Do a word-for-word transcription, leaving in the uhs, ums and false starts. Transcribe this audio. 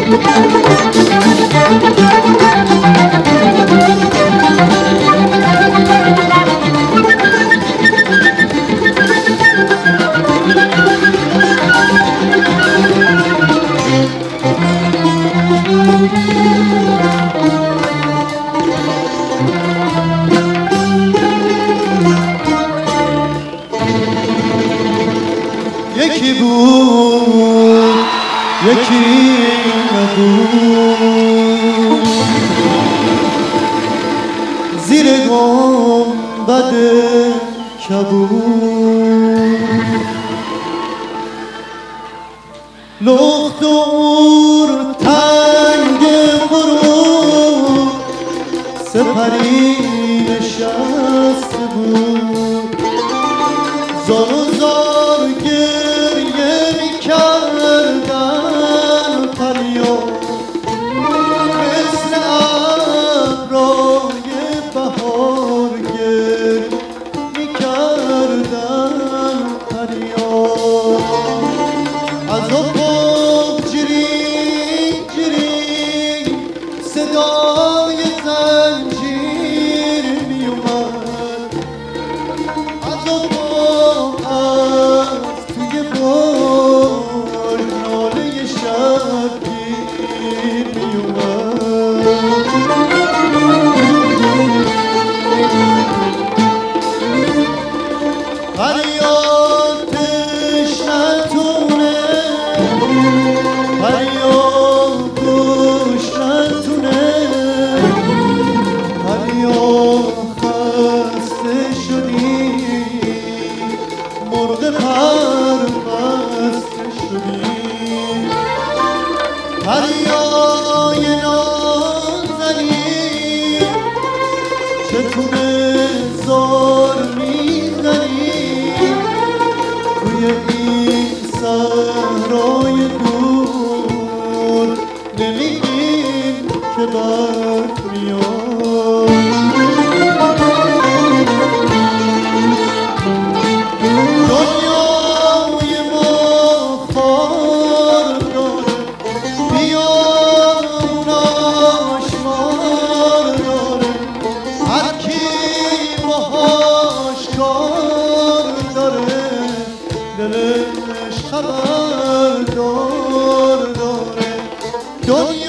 یکی بود یکی نبود، زیر گنبد کبود، لخت و اور تنگ غروب سپری نشسته بود، زار و زار گریه می کردن فریاد، مثل ابرهای بهار گریه می کردن فریاد، از افق جرینگ جرینگ صدای زنجیر می اومد، از افق از توی بار ناله شبگیر می اومد. فریاد تشنتونه، فریاد گوش نتونه، فریاد خسته شدی، مرغ پر بسته شدی، فریای نازنی چتونه زار میزنی توی این صحرای دور، نمیگین که برق میاد. دنیای ما خار داره، بیاموناش مار داره، هر کی باهاش کار داره دلش خبردار داره. دنیا